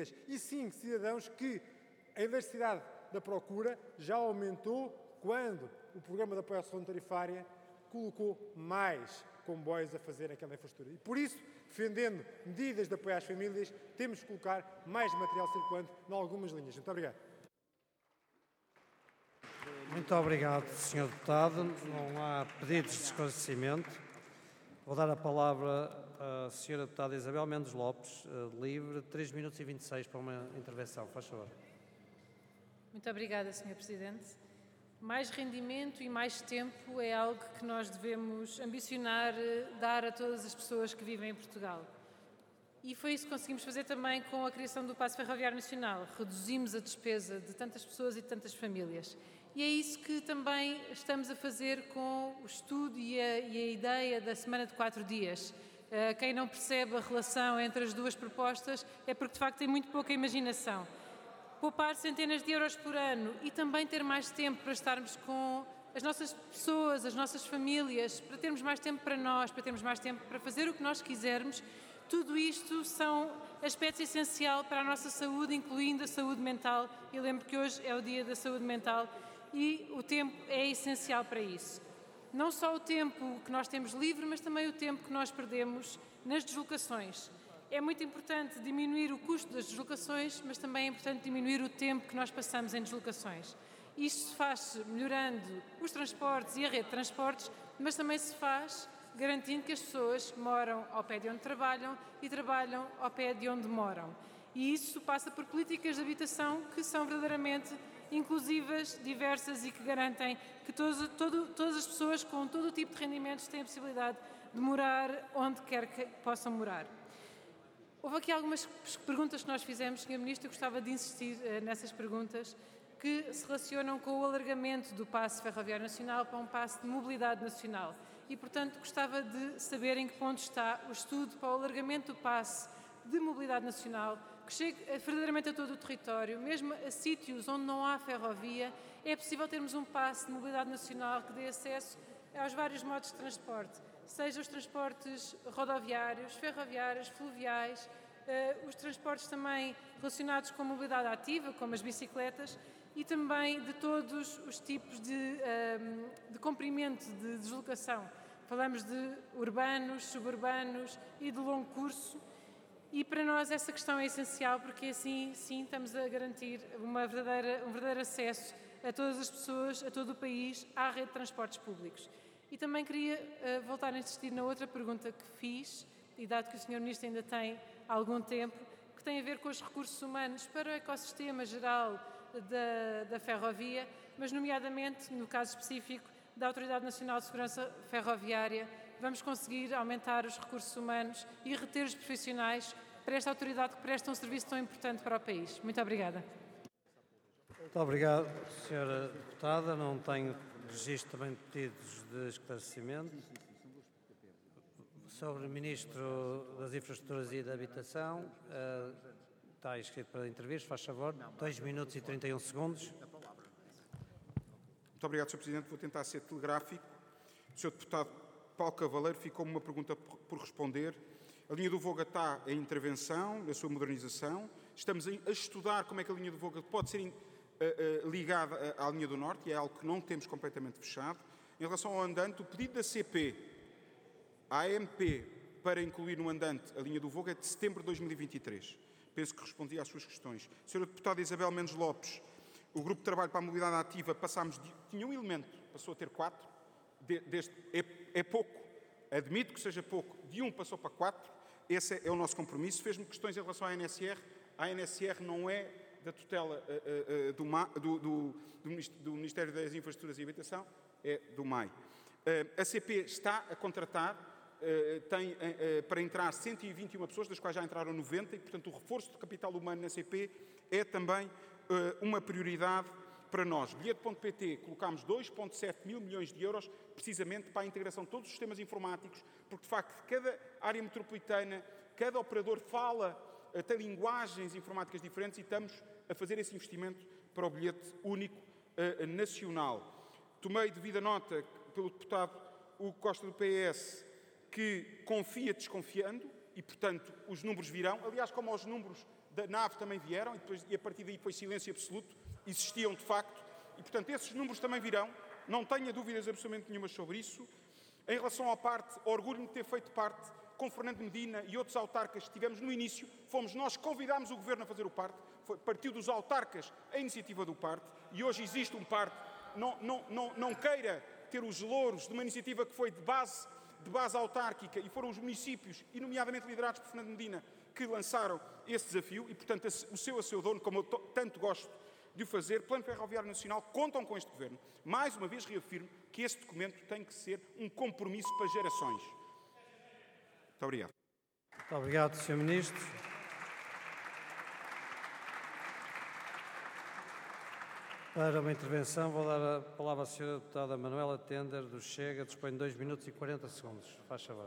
famílias e, sim, cidadãos que a elasticidade da procura já aumentou quando o programa de apoio à solução tarifária colocou mais comboios a fazer aquela infraestrutura. E por isso, defendendo medidas de apoio às famílias, temos que colocar mais material circulante em algumas linhas. Muito obrigado. Muito obrigado, Sr. Deputado. Não há pedidos de esclarecimento. Vou dar a palavra à Sra. Deputada Isabel Mendes Lopes, livre, 3 minutos e 26 para uma intervenção. Faz favor. Muito obrigada, Sr. Presidente. Mais rendimento e mais tempo é algo que nós devemos ambicionar dar a todas as pessoas que vivem em Portugal. E foi isso que conseguimos fazer também com a criação do Passo Ferroviário Nacional. Reduzimos a despesa de tantas pessoas e de tantas famílias. E é isso que também estamos a fazer com o estudo e a ideia da semana de 4 dias. Quem não percebe a relação entre as duas propostas é porque, de facto, tem muito pouca imaginação. Poupar centenas de euros por ano e também ter mais tempo para estarmos com as nossas pessoas, as nossas famílias, para termos mais tempo para nós, para termos mais tempo para fazer o que nós quisermos, tudo isto são aspectos essenciais para a nossa saúde, incluindo a saúde mental. Eu lembro que hoje é o Dia da Saúde Mental e o tempo é essencial para isso. Não só o tempo que nós temos livre, mas também o tempo que nós perdemos nas deslocações. É muito importante diminuir o custo das deslocações, mas também é importante diminuir o tempo que nós passamos em deslocações. Isto se faz melhorando os transportes e a rede de transportes, mas também se faz garantindo que as pessoas moram ao pé de onde trabalham e trabalham ao pé de onde moram. E isso passa por políticas de habitação que são verdadeiramente inclusivas, diversas e que garantem que todas as pessoas com todo o tipo de rendimentos têm a possibilidade de morar onde quer que possam morar. Houve aqui algumas perguntas que nós fizemos, Sr. Ministro, eu gostava de insistir nessas perguntas que se relacionam com o alargamento do Passo Ferroviário Nacional para um passo de mobilidade nacional. E, portanto, gostava de saber em que ponto está o estudo para o alargamento do passo de mobilidade nacional, que chegue verdadeiramente a todo o território, mesmo a sítios onde não há ferrovia, é possível termos um passo de mobilidade nacional que dê acesso aos vários modos de transporte, seja os transportes rodoviários, ferroviários, fluviais, os transportes também relacionados com a mobilidade ativa, como as bicicletas, e também de todos os tipos de comprimento de deslocação. Falamos de urbanos, suburbanos e de longo curso, e para nós essa questão é essencial porque assim, sim, estamos a garantir um verdadeiro acesso a todas as pessoas, a todo o país, à rede de transportes públicos. E também queria voltar a insistir na outra pergunta que fiz, e dado que o Sr. Ministro ainda tem algum tempo, que tem a ver com os recursos humanos para o ecossistema geral da ferrovia, mas nomeadamente, no caso específico, da Autoridade Nacional de Segurança Ferroviária, vamos conseguir aumentar os recursos humanos e reter os profissionais para esta autoridade que presta um serviço tão importante para o país. Muito obrigada. Muito obrigado, Sra. Deputada. Não tenho registro também de pedidos de esclarecimento. Sobre o Ministro das Infraestruturas e da Habitação, está inscrito para intervir, faz favor. 2 minutos e 31 segundos. Muito obrigado, Sr. Presidente. Vou tentar ser telegráfico. O Sr. Deputado Paulo Cavaleiro ficou-me uma pergunta por responder. A linha do Voga está em intervenção, na sua modernização. Estamos a estudar como é que a linha do Voga pode ser ligada à linha do Norte, e é algo que não temos completamente fechado. Em relação ao andante, o pedido da CP à AMP para incluir no andante a linha do Voga é de setembro de 2023. Penso que respondi às suas questões. Sra. Deputada Isabel Mendes Lopes, o Grupo de Trabalho para a Mobilidade Ativa tinha um elemento, passou a ter 4. É pouco, admito que seja pouco, de 1 passou para 4. Esse é o nosso compromisso. Fez-me questões em relação à ANSR. A ANSR não é da tutela do Ministério das Infraestruturas e Habitação, é do MAI. A CP está a contratar, tem para entrar 121 pessoas, das quais já entraram 90, e, portanto, o reforço do capital humano na CP é também uma prioridade para nós. Bilhete.pt, colocámos 2,7 mil milhões de euros precisamente para a integração de todos os sistemas informáticos, porque, de facto, cada área metropolitana, cada operador tem linguagens informáticas diferentes, e estamos a fazer esse investimento para o bilhete único nacional. Tomei devida nota pelo deputado Hugo Costa do PS, que confia desconfiando, e, portanto, os números virão, aliás, como os números da nave também vieram, e a partir daí foi silêncio absoluto, existiam de facto, e portanto esses números também virão, não tenha dúvidas absolutamente nenhumas sobre isso. Em relação à parte, orgulho-me de ter feito parte, com Fernando Medina e outros autarcas que tivemos no início, fomos nós que convidámos o Governo a fazer o parte, partiu dos autarcas a iniciativa do parte, e hoje existe um parte, não queira ter os louros de uma iniciativa que foi de base autárquica, e foram os municípios, e nomeadamente liderados por Fernando Medina, que lançaram esse desafio, e portanto a seu dono, como eu tanto gosto de o fazer, Plano Ferroviário Nacional, contam com este Governo. Mais uma vez reafirmo que este documento tem que ser um compromisso para gerações. Muito obrigado. Muito obrigado, Sr. Ministro. Para uma intervenção, vou dar a palavra à Sra. Deputada Manuela Tender, do Chega, dispõe de 2 minutos e 40 segundos. Faz favor.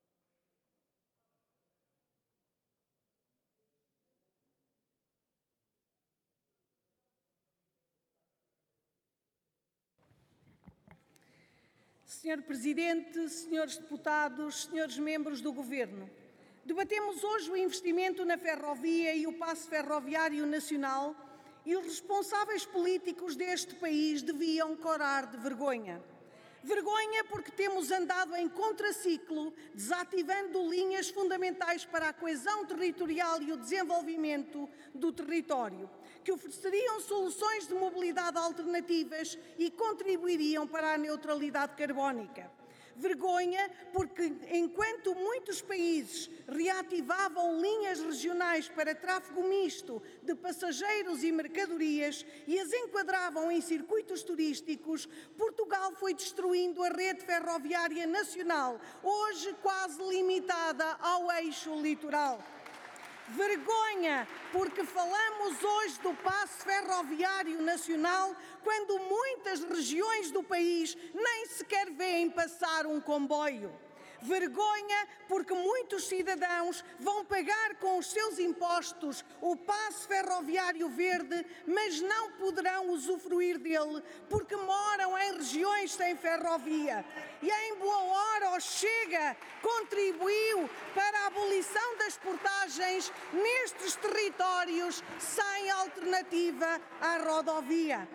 Senhor Presidente, senhores deputados, senhores membros do Governo, debatemos hoje o investimento na ferrovia e o passo ferroviário nacional, e os responsáveis políticos deste país deviam corar de vergonha. Vergonha porque temos andado em contraciclo, desativando linhas fundamentais para a coesão territorial e o desenvolvimento do território, que ofereceriam soluções de mobilidade alternativas e contribuiriam para a neutralidade carbónica. Vergonha porque, enquanto muitos países reativavam linhas regionais para tráfego misto de passageiros e mercadorias e as enquadravam em circuitos turísticos, Portugal foi destruindo a rede ferroviária nacional, hoje quase limitada ao eixo litoral. Vergonha, porque falamos hoje do passo ferroviário nacional quando muitas regiões do país nem sequer veem passar um comboio. Vergonha, porque muitos cidadãos vão pagar com os seus impostos o passo ferroviário verde, mas não poderão usufruir dele porque moram em regiões sem ferrovia. E em boa hora o Chega contribuiu para a abolição das portagens nestes territórios sem alternativa à rodovia.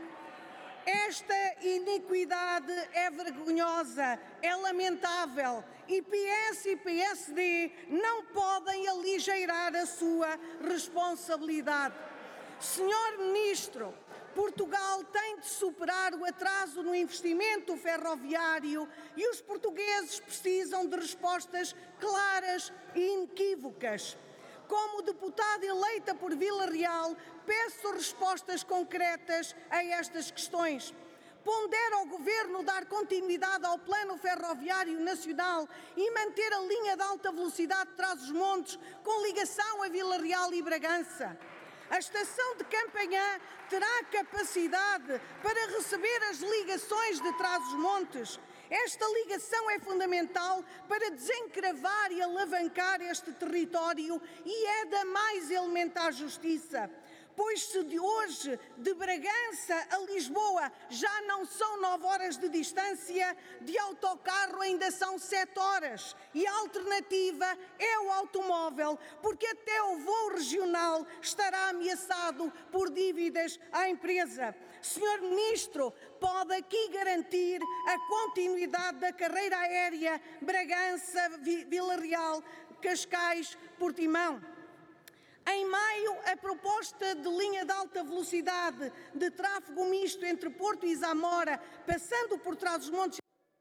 Esta iniquidade é vergonhosa, é lamentável, e PS e PSD não podem aligeirar a sua responsabilidade. Senhor Ministro, Portugal tem de superar o atraso no investimento ferroviário e os portugueses precisam de respostas claras e inequívocas. Como deputada eleita por Vila Real, peço respostas concretas a estas questões. Pondera ao Governo dar continuidade ao Plano Ferroviário Nacional e manter a linha de alta velocidade de Trás-os-Montes com ligação a Vila Real e Bragança. A estação de Campanhã terá capacidade para receber as ligações de Trás-os-Montes. Esta ligação é fundamental para desencravar e alavancar este território e é da mais elementar justiça. Pois se de hoje, de Bragança a Lisboa, já não são 9 horas de distância, de autocarro ainda são 7 horas. E a alternativa é o automóvel, porque até o voo regional estará ameaçado por dívidas à empresa. Senhor Ministro, pode aqui garantir a continuidade da carreira aérea Bragança-Vila Real, Cascais-Portimão? Em maio, a proposta de linha de alta velocidade de tráfego misto entre Porto e Zamora, passando por Trás-os-Montes...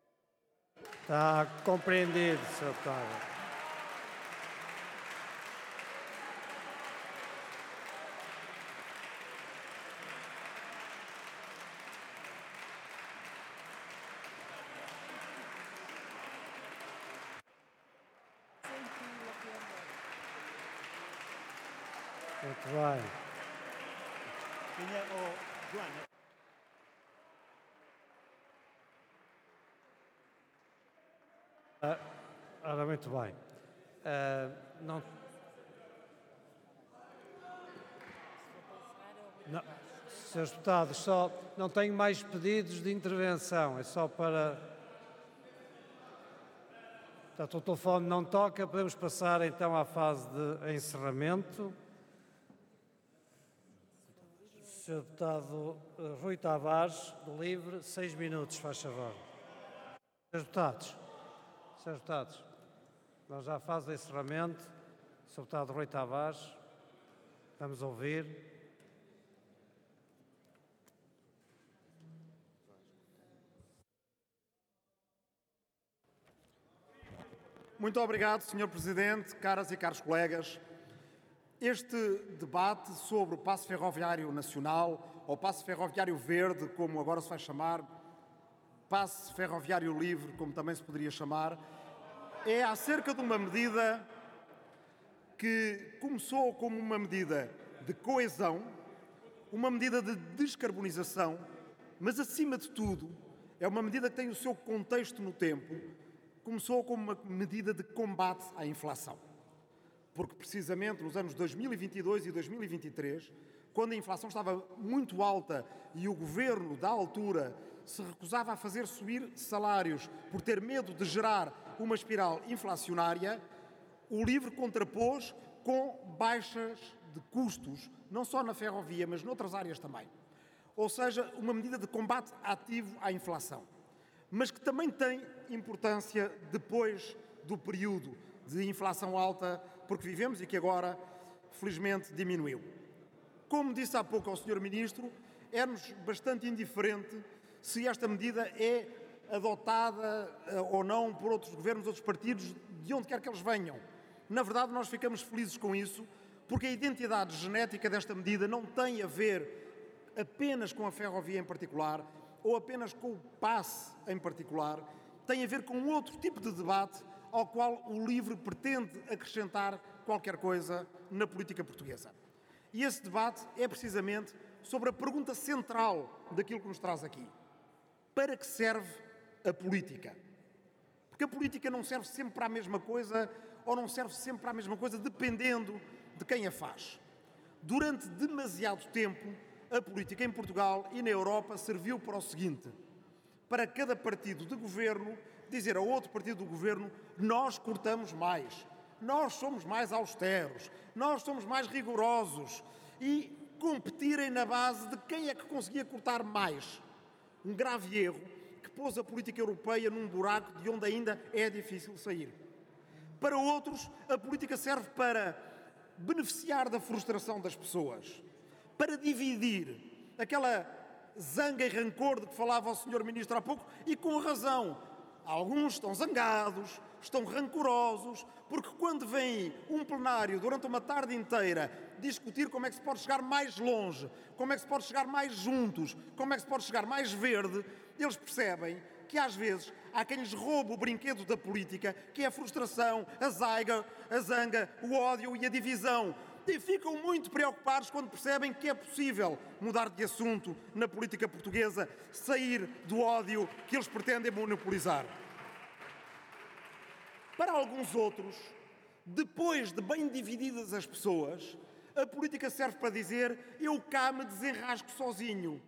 Está compreendido, Sr. Deputado. Muito bem. Ora, muito bem. Não, Srs. Deputados, só não tenho mais pedidos de intervenção, é só para... Portanto, o telefone não toca, podemos passar então à fase de encerramento. Sr. Deputado Rui Tavares, do LIVRE, 6 minutos, faz favor. Srs. Deputados, nós já faz o encerramento. Sr. Deputado Rui Tavares, vamos ouvir. Muito obrigado, Sr. Presidente, caras e caros colegas. Este debate sobre o Passo Ferroviário Nacional, ou Passo Ferroviário Verde, como agora se vai chamar, Passo Ferroviário Livre, como também se poderia chamar, é acerca de uma medida que começou como uma medida de coesão, uma medida de descarbonização, mas, acima de tudo, é uma medida que tem o seu contexto no tempo. Começou como uma medida de combate à inflação. Porque, precisamente, nos anos 2022 e 2023, quando a inflação estava muito alta e o governo da altura se recusava a fazer subir salários por ter medo de gerar uma espiral inflacionária, o LIVRE contrapôs com baixas de custos, não só na ferrovia, mas noutras áreas também. Ou seja, uma medida de combate ativo à inflação, mas que também tem importância depois do período de inflação alta, porque vivemos e que agora, felizmente, diminuiu. Como disse há pouco ao Sr. Ministro, é-nos bastante indiferente se esta medida é adotada ou não por outros governos, outros partidos, de onde quer que eles venham. Na verdade, nós ficamos felizes com isso, porque a identidade genética desta medida não tem a ver apenas com a ferrovia em particular, ou apenas com o passe em particular, tem a ver com outro tipo de debate ao qual o LIVRE pretende acrescentar qualquer coisa na política portuguesa. E esse debate é precisamente sobre a pergunta central daquilo que nos traz aqui. Para que serve a política? Porque a política não serve sempre para a mesma coisa ou não serve sempre para a mesma coisa, dependendo de quem a faz. Durante demasiado tempo, a política em Portugal e na Europa serviu para o seguinte: para cada partido de governo dizer a outro partido do governo: nós cortamos mais, nós somos mais austeros, nós somos mais rigorosos, e competirem na base de quem é que conseguia cortar mais. Um grave erro que pôs a política europeia num buraco de onde ainda é difícil sair. Para outros, a política serve para beneficiar da frustração das pessoas, para dividir aquela zanga e rancor de que falava o Sr. Ministro há pouco, e com razão. Alguns estão zangados, estão rancorosos, porque quando vem um plenário durante uma tarde inteira discutir como é que se pode chegar mais longe, como é que se pode chegar mais juntos, como é que se pode chegar mais verde, eles percebem que às vezes há quem lhes rouba o brinquedo da política, que é a frustração, a zanga, o ódio e a divisão. E ficam muito preocupados quando percebem que é possível mudar de assunto na política portuguesa, sair do ódio que eles pretendem monopolizar. Para alguns outros, depois de bem divididas as pessoas, a política serve para dizer: eu cá me desenrasco sozinho.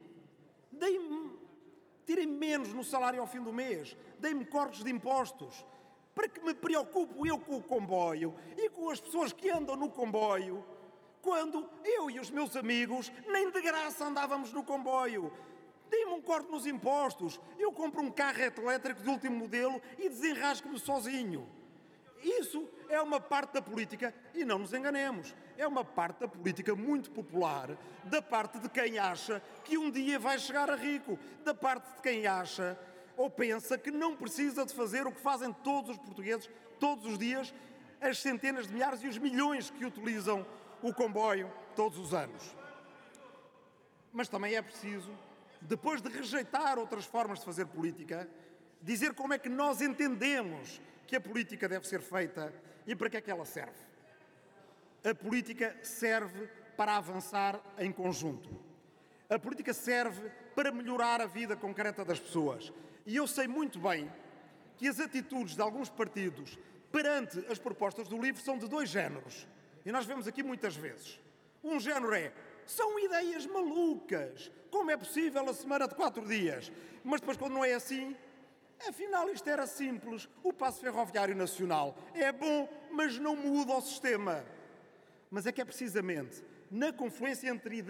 Tirem menos no salário ao fim do mês, deem-me cortes de impostos. Para que me preocupo eu com o comboio e com as pessoas que andam no comboio, quando eu e os meus amigos nem de graça andávamos no comboio? Dê-me um corte nos impostos, eu compro um carro elétrico de último modelo e desenrasco-me sozinho. Isso é uma parte da política, e não nos enganemos, é uma parte da política muito popular, da parte de quem acha que um dia vai chegar a rico, da parte de quem acha ou pensa que não precisa de fazer o que fazem todos os portugueses, todos os dias, as centenas de milhares e os milhões que utilizam o comboio todos os anos. Mas também é preciso, depois de rejeitar outras formas de fazer política, dizer como é que nós entendemos que a política deve ser feita e para que é que ela serve. A política serve para avançar em conjunto. A política serve para melhorar a vida concreta das pessoas. E eu sei muito bem que as atitudes de alguns partidos perante as propostas do LIVRE são de dois géneros. E nós vemos aqui muitas vezes. Um género é: são ideias malucas. Como é possível a semana de 4 dias? Mas depois, quando não é assim, afinal isto era simples. O Passo Ferroviário Nacional é bom, mas não muda o sistema. Mas é que é precisamente na confluência entre ideias